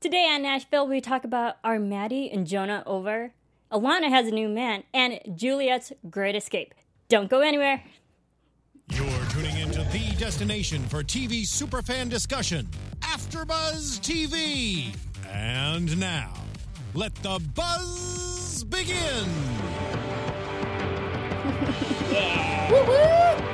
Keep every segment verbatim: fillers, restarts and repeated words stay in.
Today on Nashville, we talk about are Maddie and Jonah over? Alana has a new man, and Juliet's great escape. Don't go anywhere. You're tuning into the destination for T V superfan discussion, AfterBuzz T V. And now, let the buzz begin. Yeah. Woo-woo!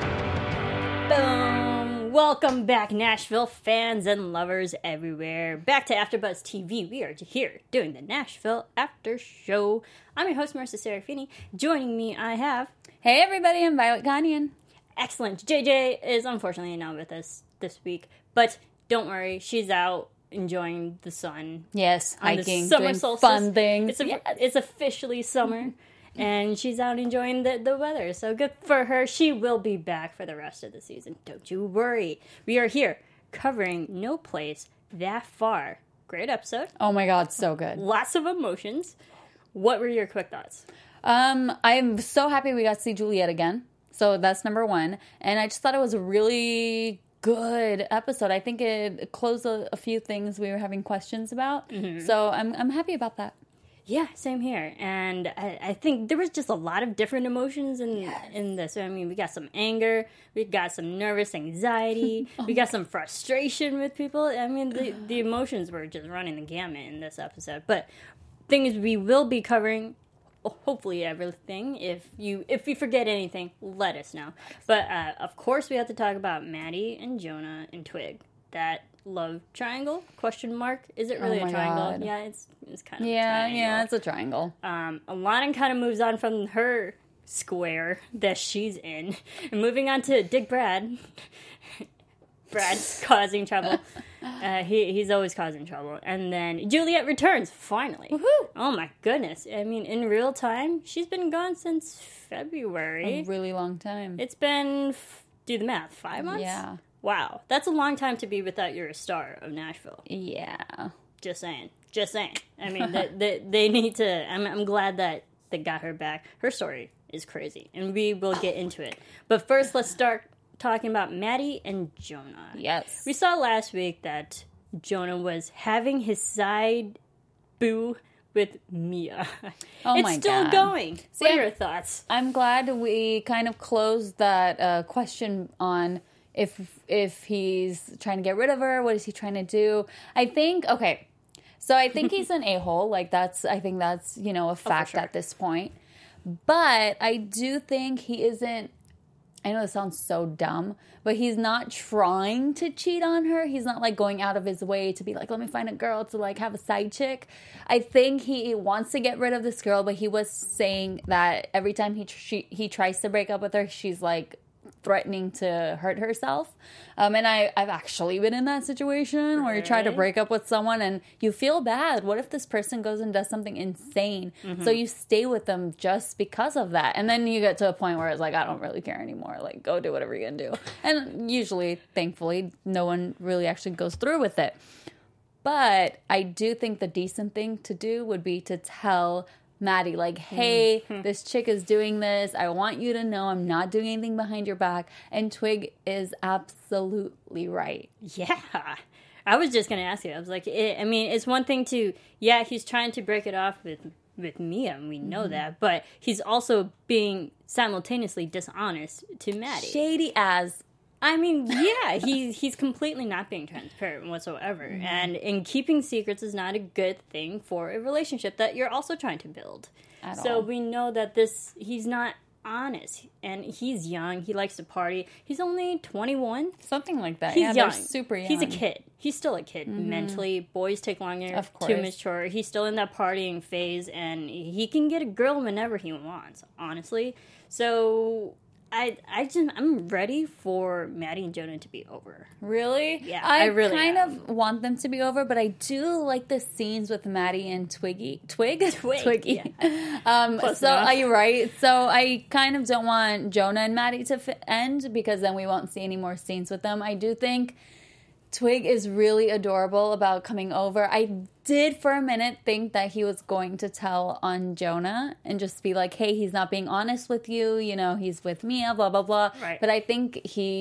Boom. Welcome back, Nashville fans and lovers everywhere. Back to AfterBuzz T V. We are here doing the Nashville After Show. I'm your host, Marissa Serafini. Joining me, I have... Hey, everybody. I'm Violet Ghanaian. Excellent. J J is unfortunately not with us this week, but don't worry. She's out enjoying the sun. Yes, hiking, summer doing solstice. fun things. It's, a, yes. it's officially summer. And she's out enjoying the, the weather. So good for her. She will be back for the rest of the season. Don't you worry. We are here covering No Place That Far. Great episode. Oh my God, so good. Lots of emotions. What were your quick thoughts? Um, I'm so happy we got to see Juliet again. So that's number one. And I just thought it was a really good episode. I think it closed a, a few things we were having questions about. Mm-hmm. So I'm I'm happy about that. Yeah, same here. And I, I think there was just a lot of different emotions in yes. in this. I mean, we got some anger, we got some nervous anxiety, oh we got some frustration with people. I mean, the, the emotions were just running the gamut in this episode. But things we will be covering, hopefully everything. If you if you forget anything, let us know. But, uh, of course, we have to talk about Maddie and Jonah and Twig. That love triangle? Question mark. Is it really oh a triangle? God. Yeah, it's it's kind of yeah, a triangle. yeah, it's a triangle. Um, Alana kind of moves on from her square that she's in, and moving on to Dick Brad. Brad's causing trouble. Uh, he he's always causing trouble. And then Juliet returns finally. Woohoo! Oh my goodness! I mean, in real time, she's been gone since February. A really long time. It's been do the math, five months. Yeah. Wow, that's a long time to be without your star of Nashville. Yeah. Just saying. Just saying. I mean, they, they, they need to... I'm, I'm glad that they got her back. Her story is crazy, and we will get into it. But first, let's start talking about Maddie and Jonah. Yes. We saw last week that Jonah was having his side boo with Mia. Oh it's my still God. going. See, what are your thoughts? I'm glad we kind of closed that uh, question on... If if he's trying to get rid of her, what is he trying to do? I think, okay, so I think he's an a-hole. Like, that's, I think that's, you know, a fact oh, sure. at this point. But I do think he isn't, I know this sounds so dumb, but he's not trying to cheat on her. He's not, like, going out of his way to be like, let me find a girl to, like, have a side chick. I think he wants to get rid of this girl, but he was saying that every time he she, he tries to break up with her, she's, like, threatening to hurt herself. Um, and I, I've actually been in that situation where you try to break up with someone and you feel bad. What if this person goes and does something insane? Mm-hmm. So you stay with them just because of that. And then you get to a point where it's like, I don't really care anymore. Like, go do whatever you're going to do. And usually, thankfully, no one really actually goes through with it. But I do think the decent thing to do would be to tell Maddie, like, hey, mm-hmm. this chick is doing this. I want you to know I'm not doing anything behind your back. And Twig is absolutely right. Yeah. I was just going to ask you. I was like, it, I mean, it's one thing to, yeah, he's trying to break it off with, with Mia, and we know mm-hmm. that. But he's also being simultaneously dishonest to Maddie. Shady as. I mean, yeah, he, he's completely not being transparent whatsoever. Mm-hmm. And, and keeping secrets is not a good thing for a relationship that you're also trying to build. At so all. we know that this, he's not honest. And he's young. He likes to party. He's only twenty-one. Something like that. He's yeah, young. They're super young. He's a kid. He's still a kid mm-hmm. mentally. Boys take longer of course. to mature. He's still in that partying phase. And he can get a girl whenever he wants, honestly. So... I I just I'm ready for Maddie and Jonah to be over. Really? Yeah, I, I really kind am. of want them to be over, but I do like the scenes with Maddie and Twiggy. Twig? Twig. Twiggy. Yeah. um, Close so enough. are you right? So I kind of don't want Jonah and Maddie to f- end because then we won't see any more scenes with them. I do think Twig is really adorable about coming over. I did for a minute think that he was going to tell on Jonah and just be like, hey, he's not being honest with you. You know, he's with Mia, blah, blah, blah. Right. But I think he's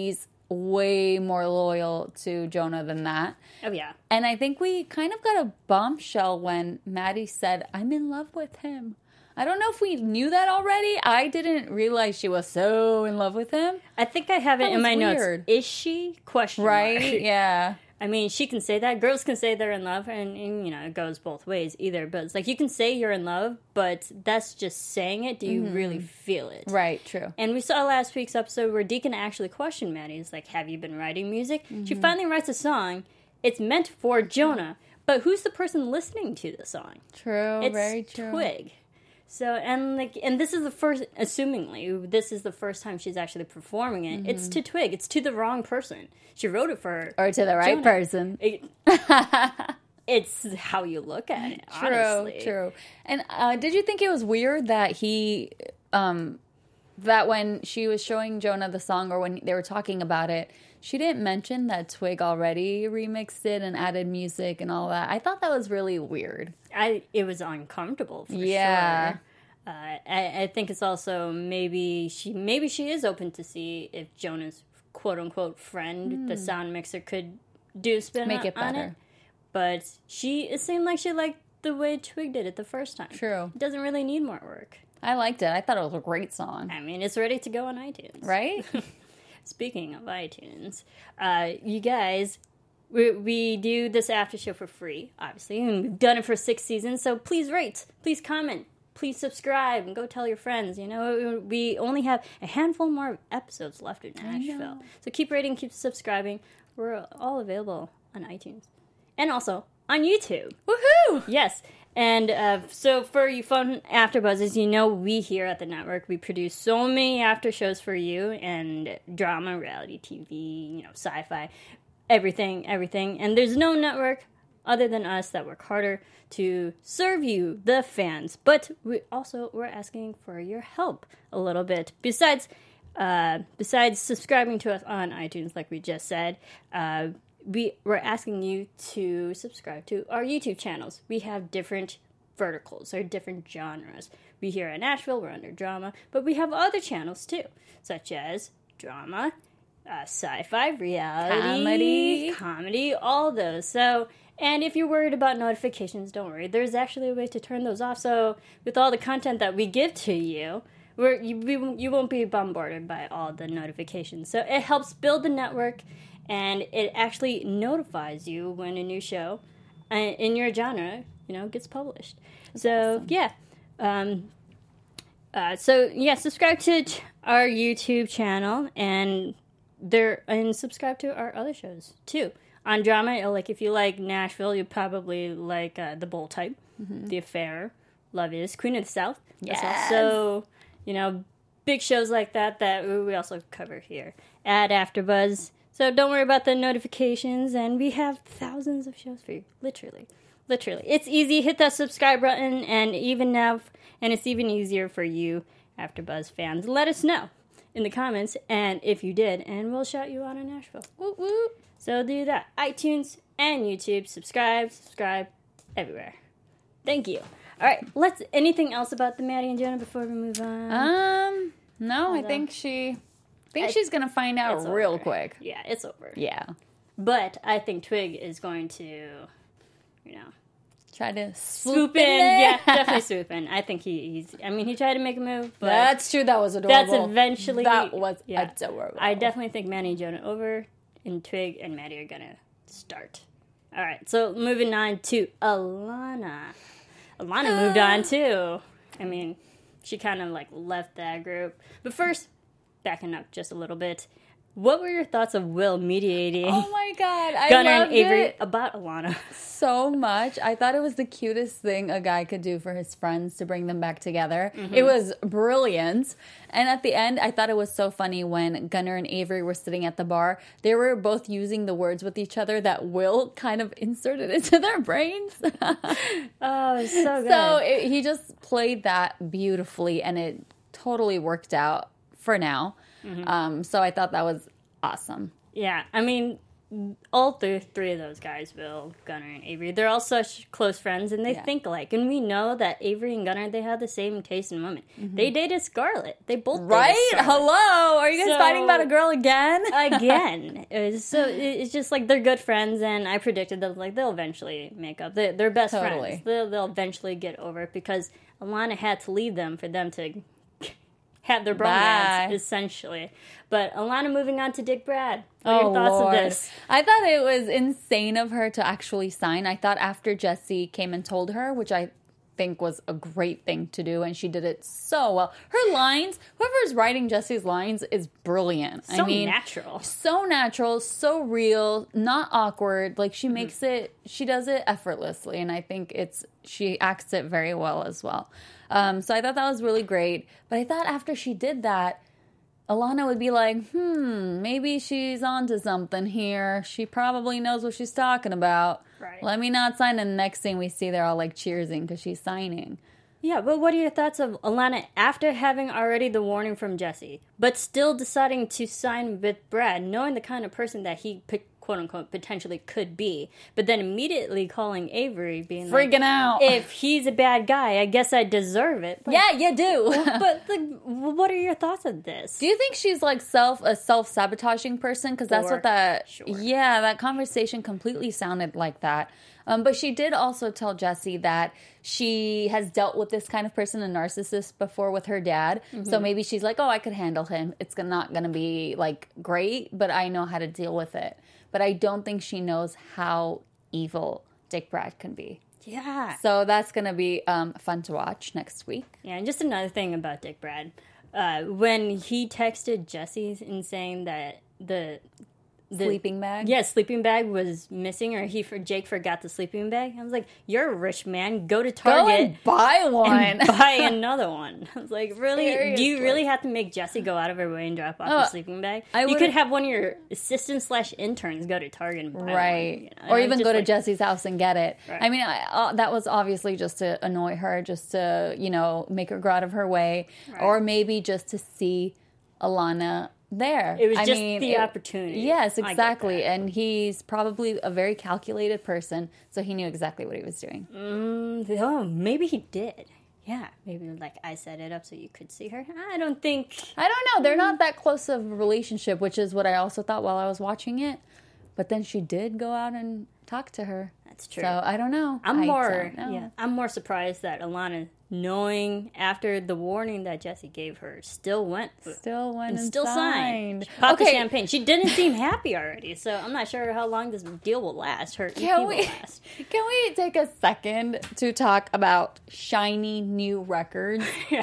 way more loyal to Jonah than that. Oh, yeah. And I think we kind of got a bombshell when Maddie said, I'm in love with him. I don't know if we knew that already. I didn't realize she was so in love with him. I think I have it That in was my weird. notes. Is she? Question Right? mark. Yeah. I mean, she can say that. Girls can say they're in love, and, and, you know, it goes both ways either. But it's like, you can say you're in love, but that's just saying it. Do you mm-hmm. really feel it? Right, true. And we saw last week's episode where Deacon actually questioned Maddie. He's like, have you been writing music? Mm-hmm. She finally writes a song. It's meant for Jonah, but who's the person listening to the song? True, it's very true. Twig. So, and like, and this is the first, assumingly, this is the first time she's actually performing it. Mm-hmm. It's to Twig. It's to the wrong person. She wrote it for Or to the right Jonah. person. It, it's how you look at it, true, honestly. True, And uh, did you think it was weird that he, um, that when she was showing Jonah the song or when they were talking about it, she didn't mention that Twig already remixed it and added music and all that. I thought that was really weird. I It was uncomfortable, for yeah. sure. Uh, I, I think it's also maybe she maybe she is open to see if Jonah's quote-unquote friend, mm. the sound mixer, could do a spin Make on, it better. on it. But she, it seemed like she liked the way Twig did it the first time. True. It doesn't really need more work. I liked it. I thought it was a great song. I mean, it's ready to go on iTunes. Right? Speaking of iTunes, uh, you guys, we, we do this after show for free, obviously, and we've done it for six seasons, so please rate, please comment, please subscribe, and go tell your friends. You know, we only have a handful more episodes left in Nashville. So keep rating, keep subscribing. We're all available on iTunes. And also on YouTube. Woohoo! Yes. And uh, so for you fun AfterBuzzers, you know we here at the network, we produce so many after shows for you, and drama, reality T V, you know, sci-fi, everything, everything. And there's no network other than us that work harder to serve you, the fans. But we also, we're asking for your help a little bit. Besides, uh, besides subscribing to us on iTunes, like we just said, uh, we, we're asking you to subscribe to our YouTube channels. We have different verticals or different genres. We here in Nashville, we're under drama, but we have other channels too, such as drama, uh, sci-fi, reality, comedy, comedy, all those. So, and if you're worried about notifications, don't worry. There's actually a way to turn those off. So with all the content that we give to you, we're, you, we, you won't be bombarded by all the notifications. So it helps build the network, and it actually notifies you when a new show uh, in your genre, you know, gets published. That's so, awesome. yeah. Um, uh, so, yeah, subscribe to ch- our YouTube channel, and there and subscribe to our other shows, too. On drama, like, if you like Nashville, you probably like uh, The Bold Type, mm-hmm. The Affair, Love Is, Queen of the South. Yes. So, you know, big shows like that that we also cover here at AfterBuzz. So don't worry about the notifications, and we have thousands of shows for you, literally. Literally. It's easy. Hit that subscribe button, and even now, and it's even easier for you AfterBuzz fans. Let us know in the comments, and if you did, and we'll shout you out in Nashville. Woo woo. So do that. iTunes and YouTube. Subscribe, subscribe, everywhere. Thank you. All right. Let's. Anything else about the Maddie and Jonah before we move on? Um, no. Hold I on. think she. I think I- she's gonna find out It's real over. quick. Yeah, it's over. Yeah. But I think Twig is going to, you know, Try to swoop, swoop in. in. there. Yeah, definitely swoop in. I think he, he's. I mean, he tried to make a move, but That's true. That was adorable. that's eventually. That was yeah. adorable. I definitely think Manny and Jonah over, and Twig and Maddie are gonna start. All right, so moving on to Alana. Alana moved on too. I mean, she kind of like left that group. But first, backing up just a little bit, what were your thoughts of Will mediating Oh my god, I Gunnar loved and Avery it about Alana? so much. I thought it was the cutest thing a guy could do for his friends to bring them back together. Mm-hmm. It was brilliant. And at the end, I thought it was so funny when Gunnar and Avery were sitting at the bar. They were both using the words with each other that Will kind of inserted into their brains. Oh, it's so good. So it, he just played that beautifully, and it totally worked out for now. Mm-hmm. Um, so I thought that was awesome. Yeah, I mean, all th- three of those guys, Will, Gunnar, and Avery, they're all such close friends, and they Yeah. think alike. And we know that Avery and Gunnar, they have the same taste in women. Mm-hmm. They dated Scarlett. They both dated Right? Scarlett. Hello? Are you guys So- fighting about a girl again? Again. It was- so it- it's just like they're good friends, and I predicted that like they'll eventually make up. They, they're best Totally. friends. They'll, they'll eventually get over it because Alana had to leave them for them to have their bromance, Bye. essentially. But Alana moving on to Dick Brad. What are Oh, your thoughts Lord. of this? I thought it was insane of her to actually sign. I thought after Jessie came and told her, which I think was a great thing to do, and she did it so well. Her lines, whoever's writing Jessie's lines is brilliant. So I mean, natural. so natural, so real, not awkward. Like she makes it, she does it effortlessly, and I think it's she acts it very well as well. Um, so I thought that was really great. But I thought after she did that, Alana would be like, hmm, maybe she's onto something here. She probably knows what she's talking about. Right. Let me not sign. And the next thing we see, they're all like cheersing because she's signing. Yeah, but what are your thoughts of Alana after having already the warning from Jesse, but still deciding to sign with Brad, knowing the kind of person that he, quote unquote, potentially could be, but then immediately calling Avery, being Freaking like, out. if he's a bad guy, I guess I deserve it. Like, Yeah, you do. but like, what are your thoughts on this? Do you think she's like self a self sabotaging person? Because that's For what that sure. yeah that conversation completely sounded like that. Um, but she did also tell Jessie that she has dealt with this kind of person, a narcissist, before with her dad. Mm-hmm. So maybe she's like, oh, I could handle him. It's go- not going to be like great, but I know how to deal with it. But I don't think she knows how evil Dick Brad can be. Yeah. So that's going to be um, fun to watch next week. Yeah, and just another thing about Dick Brad. Uh, when he texted Jesse in saying that the... The, Sleeping bag? Yeah, sleeping bag was missing, or he for Jake forgot the sleeping bag. I was like, "You're a rich man. Go to Go Target and buy one. and buy another one." I was like, "Really? Do Seriously. you really have to make Jesse go out of her way and drop off Oh, the sleeping bag? I you would've- could have one of your assistants slash interns go to Target and buy Right. one, you know? Or And I even was go to just like, Jesse's house and get it. Right. I mean, I, uh, that was obviously just to annoy her, just to, you know, make her go out of her way. Right. Or maybe just to see Alana there. It was I just mean, the it- opportunity. Yes, I get exactly. that. And he's probably a very calculated person, so he knew exactly what he was doing. Mm, oh, maybe he did. Yeah, maybe like I set it up so you could see her. I don't think. I don't know. They're not that close of a relationship, which is what I also thought while I was watching it. But then she did go out and talk to her. That's true. So I don't know. I'm I more, don't know. yeah, I'm more surprised that Alana, knowing after the warning that Jesse gave her, still went with- Still went and and still signed. signed. Popped the Okay. champagne. She didn't seem happy already, so I'm not sure how long this deal will last. Her E P Can will we, last. can we take a second to talk about shiny new records?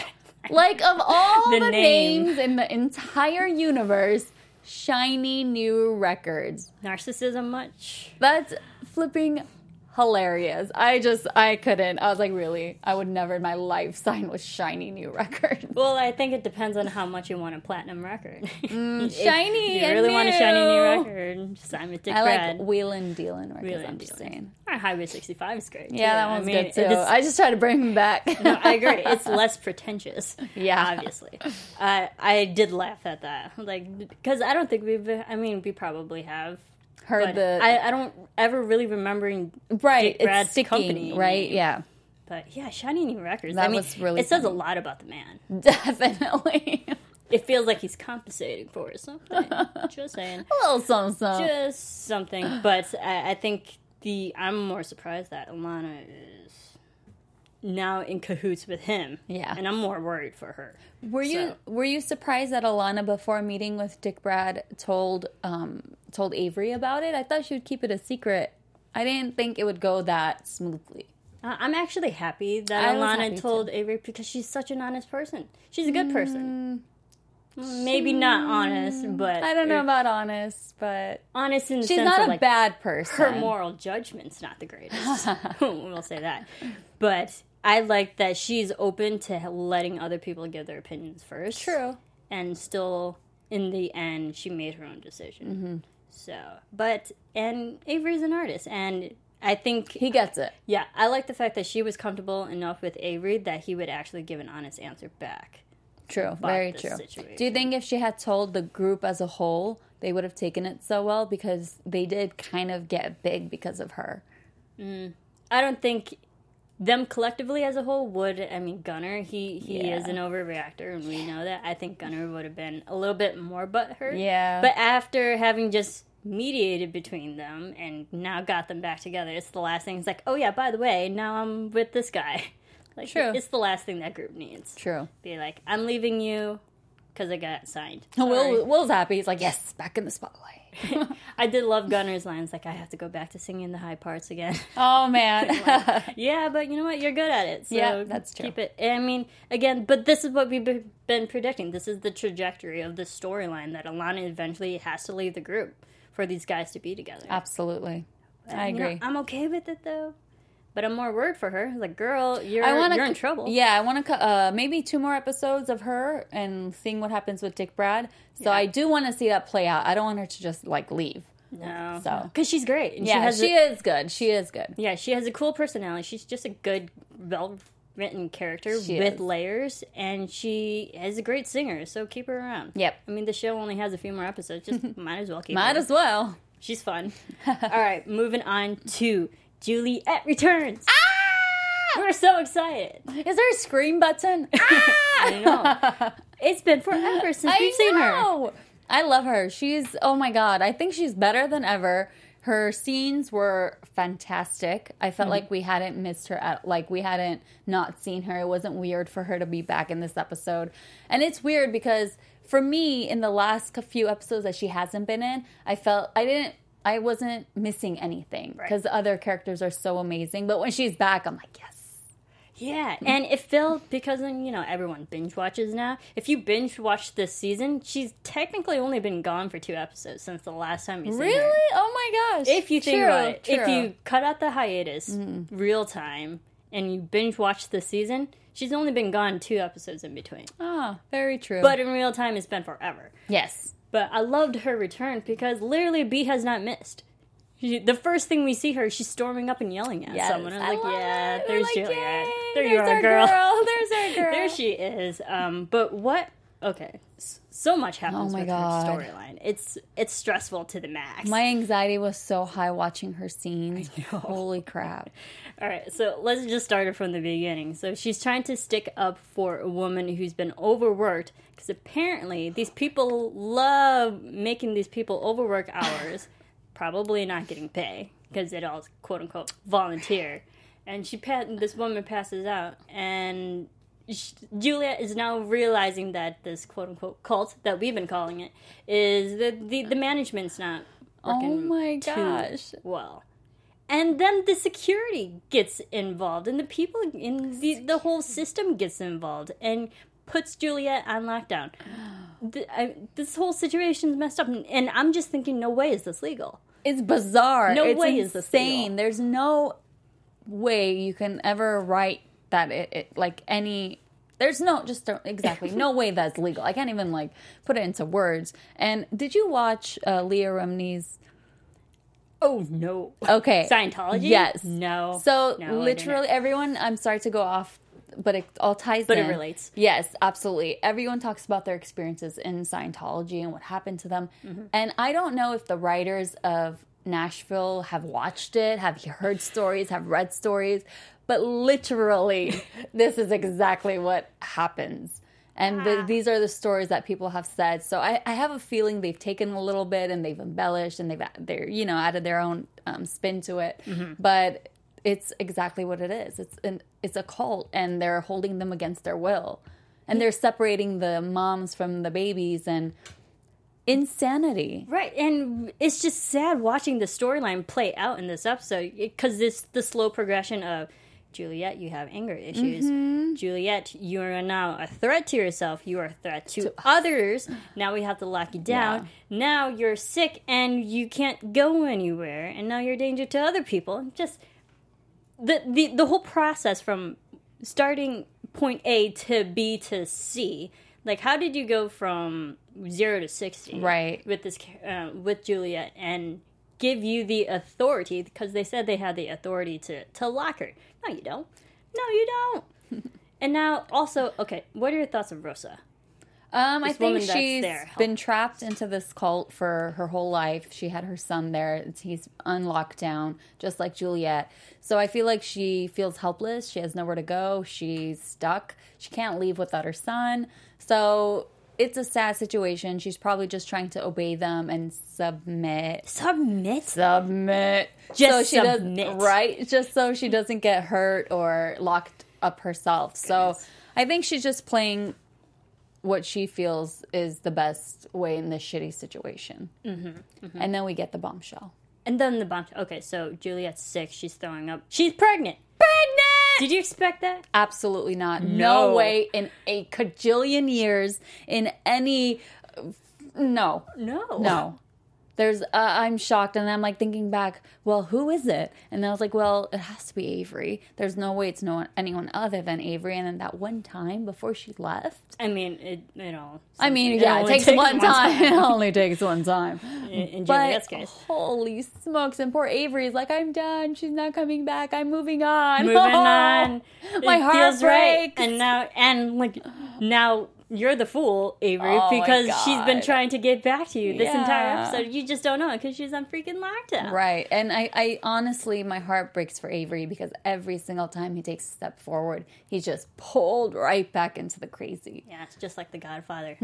Like, of all The the, name. names in the entire universe, shiny new records. Narcissism much? That's flipping hilarious. I just, I couldn't. I was like, really? I would never in my life sign with shiny new records. Well, I think it depends on how much you want a platinum record. If shiny you and really want a shiny new new. record, sign with Dick I Brad. like wheelin' dealin' records, Wheelin' I'm just dealin'. saying. Our Highway sixty-five is great. Yeah, too. that I one's mean, good too. it is- I just try to bring him back. No, I agree. It's less pretentious. Yeah. obviously. I I did laugh at that, like because I don't think we've. I mean, we probably have Heard but the I, I don't ever really remembering. right. Dick Brad's It's sticking, company right? name. Yeah, But yeah, Shiny New Records. That I mean, was really it says a funny. lot about the man. definitely. It feels like he's compensating for it, something. Just saying. A little something, something. Just something. But I, I think the I'm more surprised that Alana is now in cahoots with him. Yeah. And I'm more worried for her. Were you So- were you surprised that Alana, before meeting with Dick Brad, told um told Avery about it? I thought she would keep it a secret. I didn't think it would go that smoothly. Uh, I'm actually happy that I was Alana happy told too. Avery because she's such an honest person. She's a good person. Maybe not honest, but I don't know about honest, but honest in the she's sense not of a like bad person. her moral judgment's not the greatest. We'll say that. But I like that she's open to letting other people give their opinions first. True. And still, in the end, she made her own decision. Mm-hmm. So, but, and Avery's an artist. And I think, He gets it. yeah, I like the fact that she was comfortable enough with Avery that he would actually give an honest answer back. True. About Very this true. situation. Do you think if she had told the group as a whole, they would have taken it so well because they did kind of get big because of her. Mm. I don't think them collectively as a whole would. I mean, Gunnar, he, he Yeah. is an overreactor, and we know that. I think Gunnar would have been a little bit more butthurt. Yeah. But after having just mediated between them and now got them back together, it's the last thing. It's like, oh yeah, by the way, now I'm with this guy. Like, True. It's the last thing that group needs. True. Be like, I'm leaving you because I got signed. Will, Sorry. Will's happy. He's like, yes, back in the spotlight. I did love Gunnar's lines, like, I have to go back to singing the high parts again. Oh, man. Yeah, but you know what? You're good at it. So Yeah, that's true. Keep it. I mean, again, but this is what we've be- been predicting. This is the trajectory of the storyline that Alana eventually has to leave the group for these guys to be together. Absolutely. I You know, agree. I'm okay with it, though. But I'm more worried for her. Like, girl, you're, I wanna, you're in trouble. Yeah, I want to uh, maybe two more episodes of her and seeing what happens with Dick Brad. So Yeah. I do want to see that play out. I don't want her to just like leave. No. So. Because she's great. And Yeah, she, has she a, is good. She is good. Yeah, she has a cool personality. She's just a good, well-written character She with is. layers. And she is a great singer, so keep her around. Yep. I mean, the show only has a few more episodes. Just might as well keep Might her. as well. She's fun. All right, moving on to Juliet Returns. Ah! We're so excited. Is there a scream button? Ah! I know. It's been forever since I we've seen her. know. I love her. She's, oh my God, I think she's better than ever. Her scenes were fantastic. I felt Mm-hmm. like we hadn't missed her, at, like we hadn't not seen her. It wasn't weird for her to be back in this episode. And it's weird because for me, in the last few episodes that she hasn't been in, I felt, I didn't, I wasn't missing anything because the other characters are so amazing. But when she's back, I'm like, yes. Yeah, and it felt, because, you know, everyone binge watches now. If you binge watch this season, she's technically only been gone for two episodes since the last time you seen Really? her. Oh my gosh. If you think True, about it, if true. you cut out the hiatus real time and you binge watch the season, she's only been gone two episodes in between. Ah, very true. But in real time, it's been forever. yes. But I loved her return because literally B has not missed. She, the first thing we see her, she's storming up and yelling at Yes, someone. I'm I like, love yeah, it. there's We're like, Juliet. yay, There you there's are, our girl. There's our girl. There she is. Um, but what? Okay, S- so much happens Oh my with God. her storyline. It's it's stressful to the max. My anxiety was so high watching her scenes. Holy crap. All right, so let's just start it from the beginning. So she's trying to stick up for a woman who's been overworked because apparently these people love making these people overwork hours, probably not getting pay because it all quote unquote volunteer. And she pa- this woman passes out, and sh- Juliet is now realizing that this quote unquote cult that we've been calling it is that the the management's not working Oh my too gosh. well. And then the security gets involved, and the people in the the whole system gets involved, and puts Juliet on lockdown. The, I, this whole situation's messed up, and, and I'm just thinking, no way is this legal. It's bizarre. No it's way is this insane. legal. There's no way you can ever write that it, it like any there's no just don't, exactly no way that's legal. I can't even like put it into words. And did you watch uh, Leah Remini's Oh no. Okay. Scientology? Yes. No. So No, I literally didn't. everyone, I'm sorry to go off, but it all ties But in. it relates. Yes, absolutely. Everyone talks about their experiences in Scientology and what happened to them. Mm-hmm. And I don't know if the writers of Nashville have watched it, have heard stories, have read stories, but literally this is exactly what happens. And the, these are the stories that people have said. So I, I have a feeling they've taken a little bit and they've embellished and they've they're you know added their own um, spin to it. Mm-hmm. But it's exactly what it is. It's an it's a cult, and they're holding them against their will, and they're separating the moms from the babies, and insanity. Right, and it's just sad watching the storyline play out in this episode because this the slow progression of Juliet, you have anger issues. Mm-hmm. Juliet, you are now a threat to yourself. You are a threat to, others. Now we have to lock you down. Now you're sick and you can't go anywhere. And now you're a danger to other people. Just the the, the whole process from starting point A to B to C. Like, how did you go from zero to sixty? Right. With this, uh, with Juliet, and give you the authority, because they said they had the authority to, to lock her. No, you don't. No, you don't. And now, also, okay, what are your thoughts of Rosa? Um, I This think woman that's she's there. been trapped into this cult for her whole life. She had her son there. It's- He's on lockdown, just like Juliet. So I feel like she feels helpless. She has nowhere to go. She's stuck. She can't leave without her son. So it's a sad situation. She's probably just trying to obey them and submit. Submit. Submit. Just so she submit. doesn't, right? Just so she doesn't get hurt or locked up herself. So Goodness. I think she's just playing what she feels is the best way in this shitty situation. Mm-hmm, mm-hmm. And then we get the bombshell. And then the bomb. Okay, so Juliet's sick. She's throwing up. She's pregnant. Pregnant! Did you expect that? Absolutely not. No, No. way in a cajillion years in any. No. No. No. There's, uh, I'm shocked, and I'm like thinking back, well, who is it? And I was like, well, it has to be Avery. There's no way it's no one, anyone other than Avery. And then that one time before she left. I mean, it, you know. I mean, it yeah, it only takes, one time. It only takes one time. In, in But Juliet's case. holy smokes, and poor Avery's like, I'm done. She's not coming back. I'm moving on. Moving on. My It heart feels right. breaks. And now, and like, now you're the fool, Avery, Oh my because she's been God. trying to get back to you this entire Yeah. episode. You just don't know it because she's on freaking lockdown. Right. And I, I honestly, my heart breaks for Avery because every single time he takes a step forward, he's just pulled right back into the crazy. Yeah, it's just like The Godfather.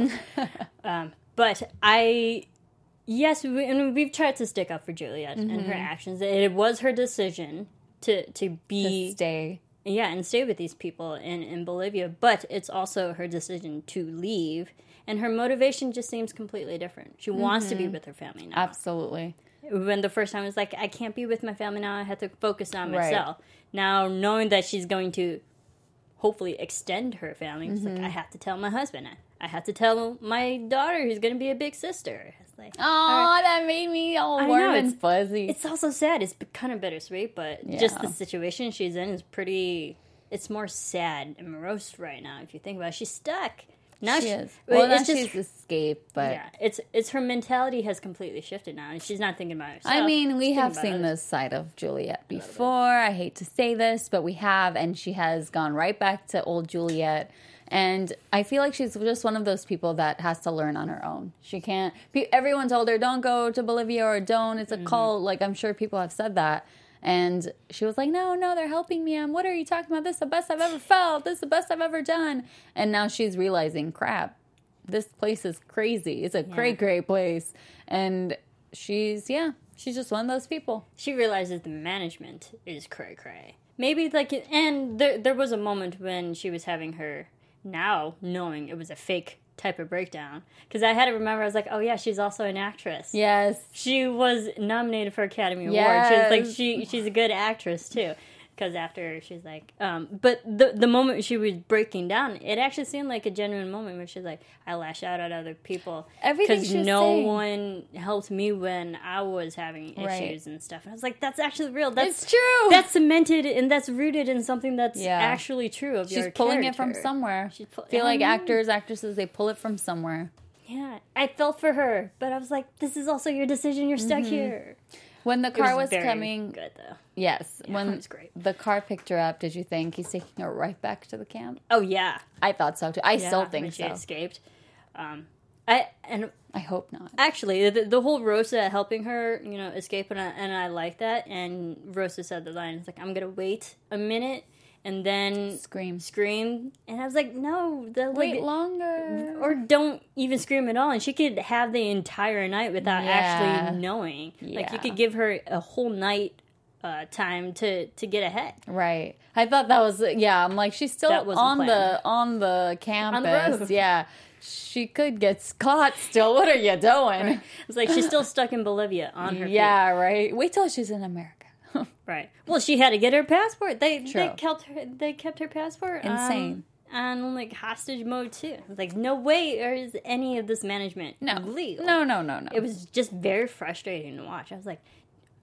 um, but I, yes, we, and we've tried to stick up for Juliet and Mm-hmm. her actions. It was her decision to to be To stay. yeah and stay with these people in in Bolivia, but it's also her decision to leave, and her motivation just seems completely different. She wants to be Mm-hmm. with her family now. Absolutely. When the first time it was like, I can't be with my family now. I have to focus on Right. myself. Now, knowing that she's going to hopefully extend her family, it's Mm-hmm. like, I have to tell my husband. I have to tell my daughter who's going to be a big sister. It's like, Oh, that made me all I warm know, and it's- fuzzy. it's also sad. It's kind of bittersweet, but just Yeah. the situation she's in is pretty. It's more sad and morose right now. If you think about it, she's stuck. Now she she, is. well, Well, now it's just she's escaped, but yeah. It's it's her mentality has completely shifted now, and she's not thinking about herself. I mean, we She's have thinking seen about this side of Juliet before. I hate to say this, but we have, and she has gone right back to old Juliet. And I feel like she's just one of those people that has to learn on her own. She can't. pe- Everyone told her, don't go to Bolivia or don't. It's a Mm-hmm. cult. Like, I'm sure people have said that. And she was like, no, no, they're helping me. I'm, what are you talking about? This is the best I've ever felt. This is the best I've ever done. And now she's realizing, crap, this place is crazy. It's a great, great place. And she's, yeah, she's just one of those people. She realizes the management is cray cray. Maybe like, and there there was a moment when she was having her now knowing it was a fake type of breakdown, because I had to remember. I was like, oh yeah, she's also an actress. Yes. She was nominated for Academy Award. She was like, Yes. she she's a good actress too. Because after she's like, um, but the the moment she was breaking down, it actually seemed like a genuine moment where she's like, I lash out at other people Everything because she was no saying. one helped me when I was having issues Right. and stuff. And I was like, that's actually real. That's It's true. That's cemented and that's rooted in something that's Yeah. actually true of your She's pulling it from character. somewhere. She's pull- I feel like I know. actors, actresses, they pull it from somewhere. Yeah, I felt for her, but I was like, this is also your decision. You're stuck here. When the It car was, very coming, good though. yes, Yeah, when it was great. the car picked her up, did you think he's taking her right back to the camp? Oh yeah, I thought so too. I yeah, still when think she so. escaped. Um, I and I hope not. actually the, the whole Rosa helping her, you know, escape, and I, and I like that. And Rosa said the line, "It's like I'm gonna wait a minute and then Scream. scream," and I was like, no, the Wait like, longer. or don't even scream at all, and she could have the entire night without Yeah. actually knowing. Like you Yeah. could give her a whole night uh, time to to get ahead. Right. I thought that was yeah. I'm like she's still That wasn't on planned. the on the campus. road. Yeah. She could get caught still. What are you doing? It's like she's still stuck in Bolivia on her feet. Yeah. Right. Wait till she's in America. Right. Well, she had to get her passport. They they True. kept her they kept her passport Insane. um, on like hostage mode too. I was like, no way, or is any of this management No. legal? No. No. No. No. It was just very frustrating to watch. I was like,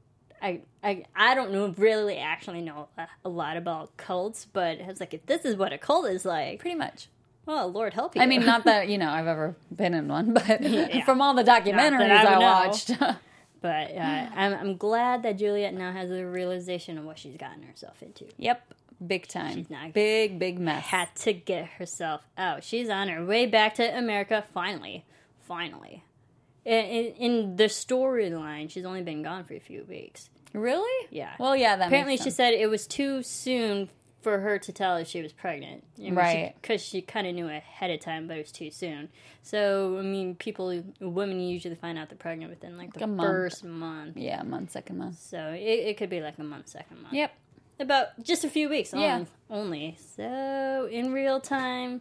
I I I don't know really actually know a, a lot about cults, but I was like, if this is what a cult is like, pretty much. well, Lord help you. I mean, not that you know I've ever been in one, but Yeah. from all the documentaries I I, would know. watched. But uh, I'm I'm glad that Juliet now has a realization of what she's gotten herself into. Yep. Big time. She's not- Big, big mess. Had to get herself out. She's on her way back to America, finally. Finally. In, in, in the storyline, she's only been gone for a few weeks. Really? Yeah. Well, yeah, that Apparently, makes she sense. said it was too soon for her to tell if she was pregnant. I mean, Right. Because she, she kind of knew ahead of time, but it was too soon. So, I mean, people, women usually find out they're pregnant within, like, the a month. first month. Yeah, month, second month. So, it, it could be, like, a month, second month. Yep. About just a few weeks Yeah. on, only. So, in real time,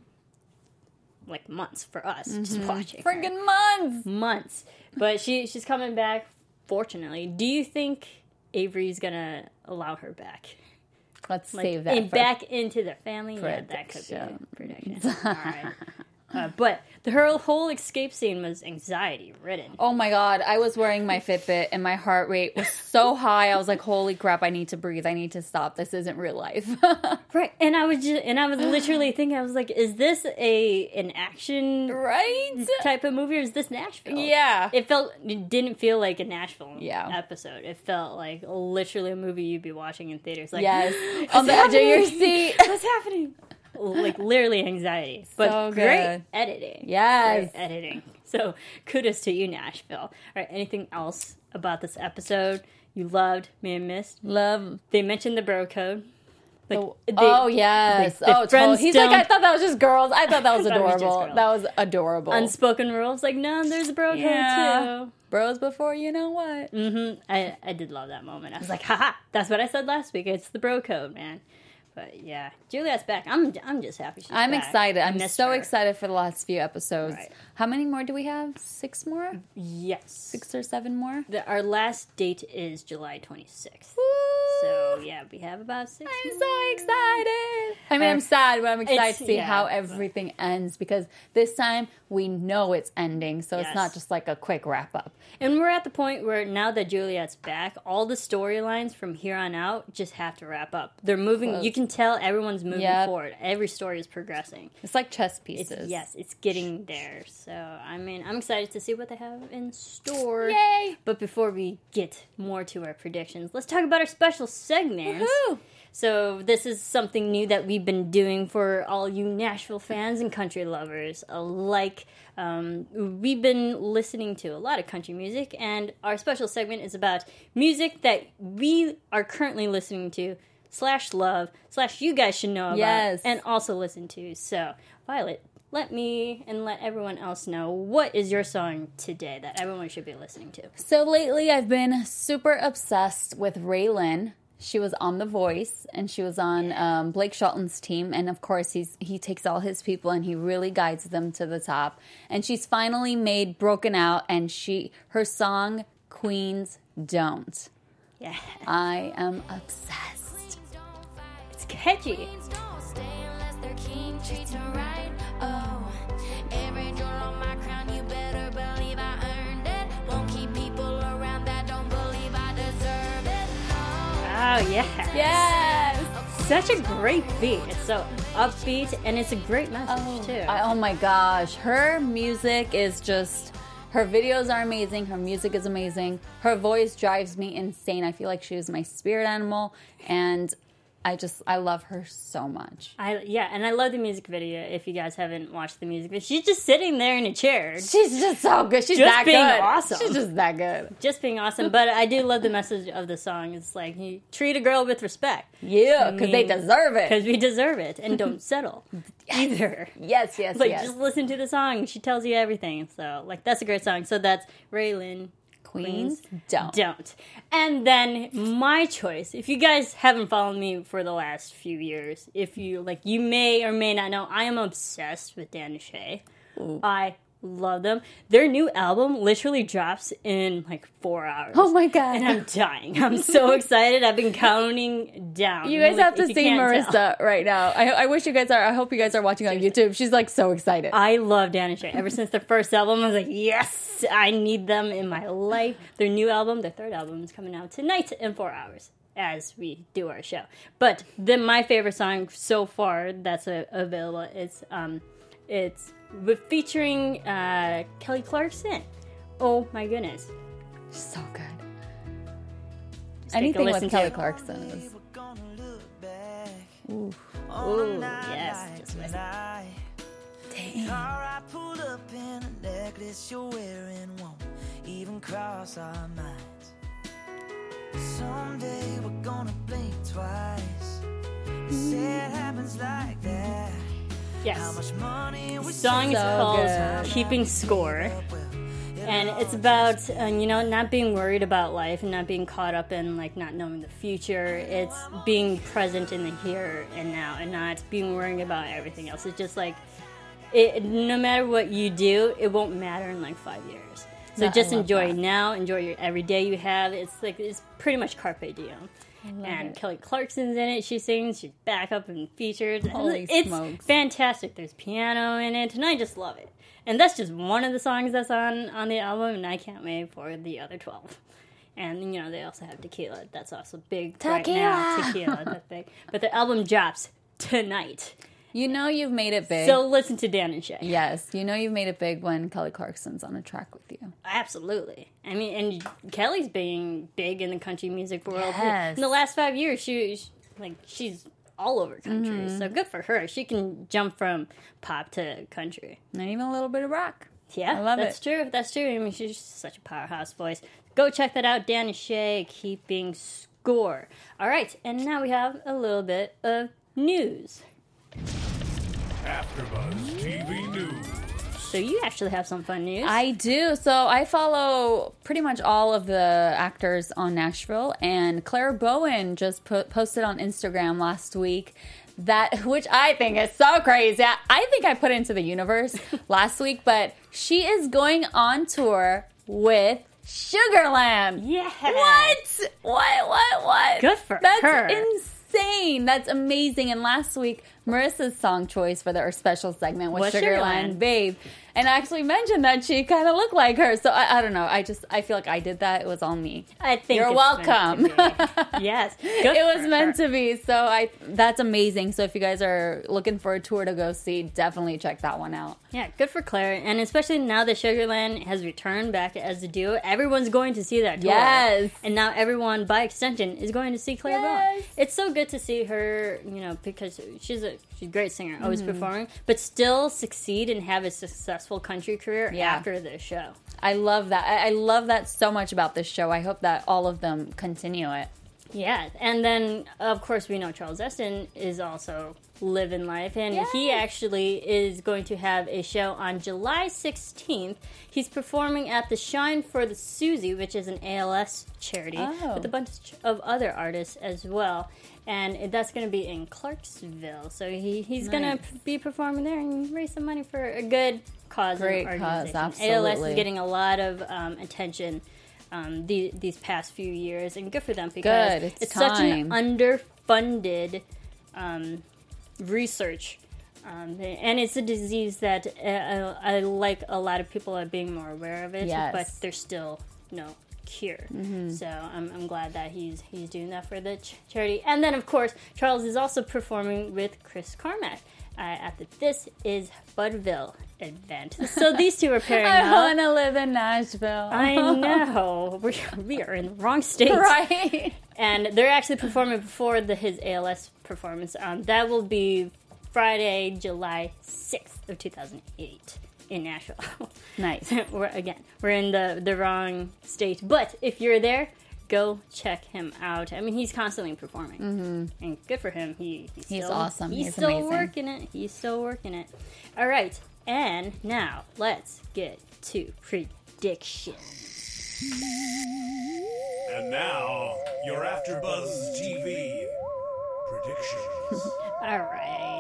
like, months for us, just watching her. Friggin' months! Months. But she she's coming back, fortunately. Do you think Avery's gonna allow her back? Let's Like, save that in, for back into the family? Yeah, that could be a prediction. prediction. All right. Uh, but the, her whole escape scene was anxiety ridden. Oh my god, I was wearing my Fitbit and my heart rate was so high. I was like, holy crap, I need to breathe. I need to stop. This isn't real life. Right. And I was just and I was literally thinking, I was like, is this a an action Right? type of movie or is this Nashville? Yeah. It felt it didn't feel like a Nashville Yeah. episode. It felt like literally a movie you'd be watching in theaters. Like, Yes. what's On the edge of your happening? seat. What's happening? Like literally anxiety. But So great good. editing. Yes. Great editing. So kudos to you, Nashville. All right, anything else about this episode you loved, may have missed? Love. They mentioned the bro code. Like, The- they- oh, yes. like, the oh, totally. friends He's like, don't- I thought that was just girls. I thought that was I thought it was just adorable. girls. That was adorable. Unspoken rules. Like, no, there's a bro code Yeah. too. Bros before you know what. Mm-hmm. I, I did love that moment. I was like, haha, that's what I said last week. It's the bro code, man. But yeah, Juliet's back. I'm I'm just happy she's I'm back. excited. I I'm missed so her. excited for the last few episodes. Right. How many more do we have? Six more? Yes. Six or seven more? The, our last date is July twenty-sixth. Woo! So yeah, we have about six. I'm more. so excited. I mean, I'm Um, sad, but I'm excited it's- to see yeah, how but- everything ends because this time we know it's ending, so it's Yes. not just like a quick wrap up. And we're at the point where now that Juliet's back, all the storylines from here on out just have to wrap up. They're moving. Close. You can tell everyone's moving Yep. forward. Every story is progressing. It's like chess It's, pieces. yes, it's getting there. So I mean, I'm excited to see what they have in store. Yay! But before we get more to our predictions, let's talk about our special segments. Woohoo! So this is something new that we've been doing for all you Nashville fans and country lovers alike. Um, we've been listening to a lot of country music, and our special segment is about music that we are currently listening to, slash love, slash you guys should know about, Yes. and also listen to. So, Violet, let me and let everyone else know, what is your song today that everyone should be listening to? So lately, I've been super obsessed with Raylan. She was on The Voice, and she was on um, Blake Shelton's team. And of course, he's he takes all his people and he really guides them to the top. And she's finally made Broken Out, and she her song Queens Don't. Yeah, I am obsessed. it's catchy. Queens don't stay unless their king treats her right. Oh, every jewel on my crown, you better believe I earned it. Won't keep people around that don't believe I deserve it. Oh, yeah. Yes. Such a great beat. It's so upbeat, and it's a great message, too. I, oh my gosh, her music is just. Her videos are amazing. Her music is amazing. Her voice drives me insane. I feel like she is my spirit animal, and I just I love her so much. I yeah, and I love the music video. If you guys haven't watched the music video, she's just sitting there in a chair, She's just so good. She's Just that being good. awesome. She's just that good. just being awesome. But I do love the message of the song. It's like, you treat a girl with respect Yeah, because they mean, deserve it. because we deserve it, and don't settle either. Yes, yes, Like, yes. just listen to the song. She tells you everything. So, like, that's a great song. So that's Raylan. Queens don't. Don't. And then my choice, if you guys haven't followed me for the last few years, if you, like, you may or may not know, I am obsessed with Dan and Shay. I love them. Their new album literally drops in, like, four hours. Oh my god. And I'm dying. I'm so excited. I've been counting down. You guys Like, have to if you see can't tell. Marissa right now. I, I wish you guys are. I hope you guys are watching on YouTube. She's like so excited. I love Dan and Shay. Ever since their first album, I was like, yes, I need them in my life. Their new album, their third album, is coming out tonight in four hours as we do our show. But then my favorite song so far that's uh, available is um, it's with featuring uh, Kelly Clarkson. Oh my goodness! She's so good. Just take a Anything listen with to Kelly it. Clarkson is. Ooh, yes, just listen. Dang. Car I pulled up in a necklace you're wearing won't even cross our minds. Someday we're gonna blink twice. Say it happens like that. How Yes. much money we The song is So called good. Keeping Score. And it's about, uh, you know, not being worried about life and not being caught up in, like, not knowing the future. It's being present in the here and now and not being worried about everything else. It's just like, it, no matter what you do, it won't matter in, like, five years. So No, I just love enjoy that. now, enjoy your every day you have. It's like, it's pretty much Carpe Diem. And it. Kelly Clarkson's in it. She sings. She's back up and featured. And Holy it's smokes. fantastic. There's piano in it, and I just love it. And that's just one of the songs that's on, on the album, and I can't wait for the other twelve. And, you know, they also have Tequila. That's also big right now. Tequila. Tequila, that's big. But the album drops tonight. You know you've made it big. So listen to Dan and Shay. yes, you know you've made it big when Kelly Clarkson's on a track with you. Absolutely. I mean, and Kelly's being big in the country music world. Yes. In the last five years, she, she like she's all over country. Mm-hmm. So good for her. She can jump from pop to country. And even a little bit of rock. Yeah, I love that's it. true. That's true. I mean, she's just such a powerhouse voice. Go check that out, Dan and Shay, Keeping Score. All right, and now we have a little bit of news. AfterBuzz T V News. So you actually have some fun news. I do. So I follow pretty much all of the actors on Nashville, and Claire Bowen just put, posted on Instagram last week that, which I think is so crazy. I, I think I put it into the universe last week, but she is going on tour with Sugarland. Yeah. What? What? What? What? Good for That's her. insane. That's amazing. And last week, Marissa's song choice for their special segment was Was Sugarland Sugarland. Babe. And actually mentioned that she kind of looked like her. So I, I don't know. I just, I feel like I did that. It was on me. I think You're it's welcome. meant to be. Yes. Good It was for meant her. to be. So I, that's amazing. So if you guys are looking for a tour to go see, definitely check that one out. Yeah, good for Claire. And especially now that Sugarland has returned back as a duo, everyone's going to see that tour. Yes. And now everyone, by extension, is going to see Claire Yes. Bowen. It's so good to see her, you know, because she's a she's a great singer, always Mm-hmm. performing, but still succeed and have a successful country career Yeah. after the show. I love that. I, I love that so much about this show. I hope that all of them continue it. Yeah, and then of course we know Charles Destin is also living life, and he Yes. actually is going to have a show on July sixteenth. He's performing at the Shine for the Susie, which is an A L S charity, Oh. with a bunch of other artists as well. And that's going to be in Clarksville. So he, he's going Nice. to be performing there and raise some money for a good cause. Great and cause, organization. A L S is absolutely. getting a lot of um, attention um, the, these past few years, and good for them because Good, it's such an time. underfunded um, research. Um, and it's a disease that uh, I, I like a lot of people are being more aware of it, Yes. but there's still no cure. So I'm, I'm glad that he's he's doing that for the ch- charity. And then, of course, Charles is also performing with Chris Carmack uh, at the This Is Budville event. So these two are pairing I up. want to live in Nashville. I know. We, we are in the wrong state. Right? And they're actually performing before the his A L S performance. Um, that will be Friday, July sixth of two thousand eight in Nashville. Nice. we're, again, we're in the, the wrong state. But if you're there, go check him out. I mean, he's constantly performing. Mm-hmm. And good for him. He, he's, He's still, awesome. He's, He's still amazing. working it. He's still working it. All right. And now let's get to predictions. And now, your AfterBuzz T V predictions. All right.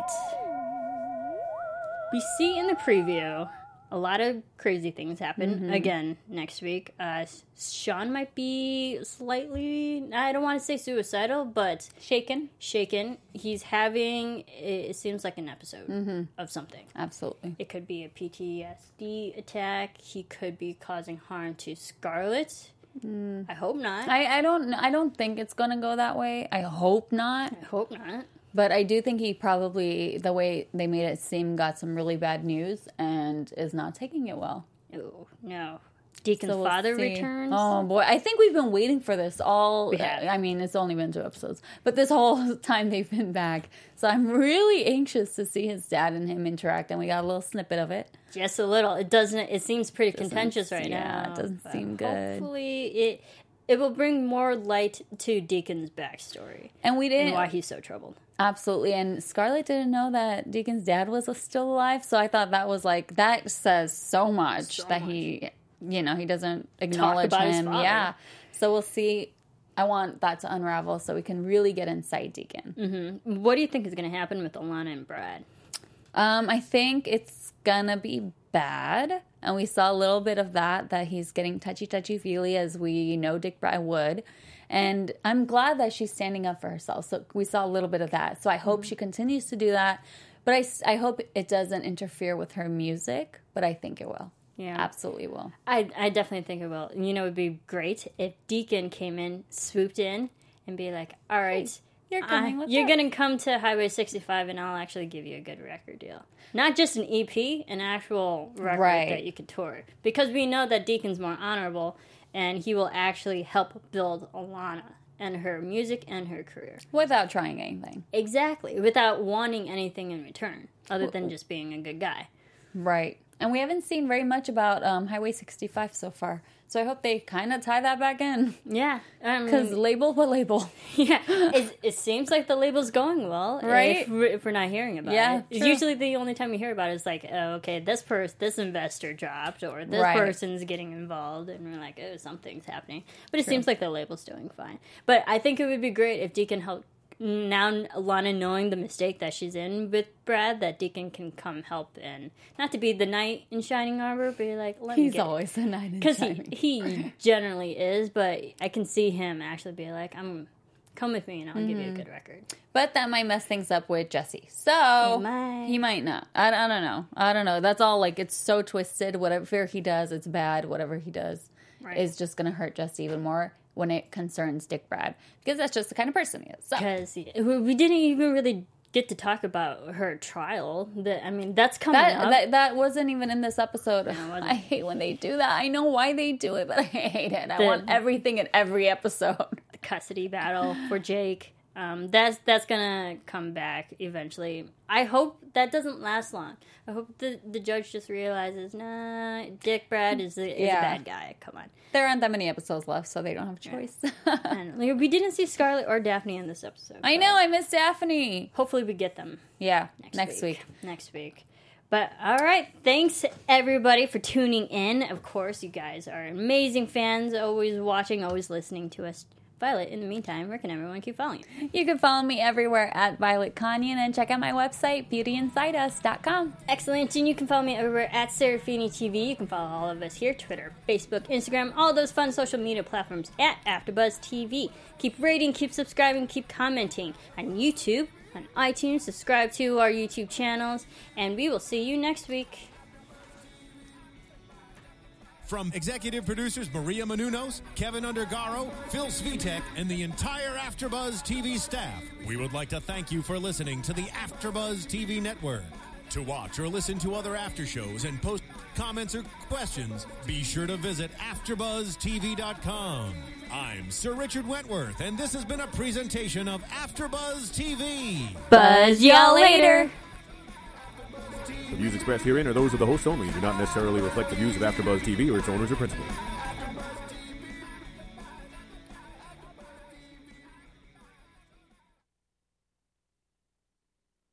We see in the preview a lot of crazy things happen again next week. Uh, Sean might be slightly, I don't want to say suicidal, but Shaken? shaken. He's having, it seems like an episode of something. Absolutely. It could be a P T S D attack. He could be causing harm to Scarlett. I hope not. I, I, I don't I don't think it's gonna go that way. I hope not. hope not. But I do think he probably, the way they made it seem, got some really bad news and is not taking it well. Oh, no. Deacon's So we'll father see. returns. Oh boy, I think we've been waiting for this all. We have. I mean, it's only been two episodes, but this whole time they've been back. So I'm really anxious to see his dad and him interact, and we got a little snippet of it. Just a little. It doesn't. It seems pretty Doesn't- contentious right yeah, now. it doesn't but seem good. Hopefully, it it will bring more light to Deacon's backstory And we didn't and why he's so troubled. absolutely. And Scarlett didn't know that Deacon's dad was still alive, so I thought that was like that says so much So that much. he, you know, he doesn't acknowledge about his him. father. Yeah. So we'll see. I want that to unravel so we can really get inside Deacon. What do you think is going to happen with Alana and Brad? Um, I think it's gonna be bad, and we saw a little bit of that. That he's getting touchy, touchy, feely, as we know Dick Brad would. And I'm glad that she's standing up for herself. So we saw a little bit of that. So I hope she continues to do that. But I, s- I hope it doesn't interfere with her music. But I think it will. Yeah. Absolutely will. I I definitely think it will. You know, it would be great if Deacon came in, swooped in, and be like, "All right, you're coming, I- what's you're up?" gonna come to Highway sixty-five, and I'll actually give you a good record deal, not just an E P, an actual record Right. that you could tour, because we know that Deacon's more honorable, and he will actually help build Alana and her music and her career Without trying anything. exactly without wanting anything in return, other than just being a good guy. Right. And we haven't seen very much about um, Highway sixty-five so far. So I hope they kind of tie that back in. Yeah, Because um, label, what label? yeah, it, it seems like the label's going well, Right? If we're, if we're not hearing about Yeah, it, It's true. usually the only time you hear about it is like, oh, okay, this person, this investor dropped, or this Right. person's getting involved, and we're like, oh, something's happening. But it seems like the label's doing fine. But I think it would be great if Deacon helped. Now Alana knowing the mistake that she's in with Brad, that Deacon can come help, and not to be the knight in shining armor, but like, let me He's get always the knight in because he, shining. he generally is, but I can see him actually be like, "I'm come with me, and I'll give you a good record." But that might mess things up with Jesse. So It might. he might not. I, I don't know. I don't know. That's all like it's so twisted. Whatever he does, it's bad. Whatever he does Right. is just going to hurt Jesse even more when it concerns Dick Brad. Because that's just the kind of person he is. So Because we didn't even really get to talk about her trial. That I mean, that's coming that, up. that that wasn't even in this episode. wasn't. I hate when they do that. I know why they do it, but I hate it. I The- want everything in every episode. the custody battle for Jake. Um, that's that's gonna come back eventually. I hope that doesn't last long. I hope the the judge just realizes, nah, Dick Brad is a, is Yeah. a bad guy. Come on. There aren't that many episodes left, so they don't have a choice. And like, we didn't see Scarlett or Daphne in this episode. I but know. I miss Daphne. Hopefully, we get them Yeah, next, next week. week. Next week. But all right, thanks everybody for tuning in. Of course, you guys are amazing fans, always watching, always listening to us. Violet, in the meantime, where can everyone keep following you? You can follow me everywhere at Violet Kanyan and check out my website, beauty inside us dot com. Excellent. And you can follow me everywhere at Serafini T V. You can follow all of us here, Twitter, Facebook, Instagram, all those fun social media platforms at AfterBuzz T V. Keep rating, keep subscribing, keep commenting on YouTube, on iTunes. Subscribe to our YouTube channels, and we will see you next week. From executive producers Maria Menounos, Kevin Undergaro, Phil Svitek, and the entire AfterBuzz T V staff, we would like to thank you for listening to the AfterBuzz T V network. To watch or listen to other after shows and post comments or questions, be sure to visit after buzz T V dot com. I'm Sir Richard Wentworth, and this has been a presentation of AfterBuzz T V. Buzz y'all later. The views expressed herein are those of the host only and do not necessarily reflect the views of AfterBuzz T V or its owners or principals.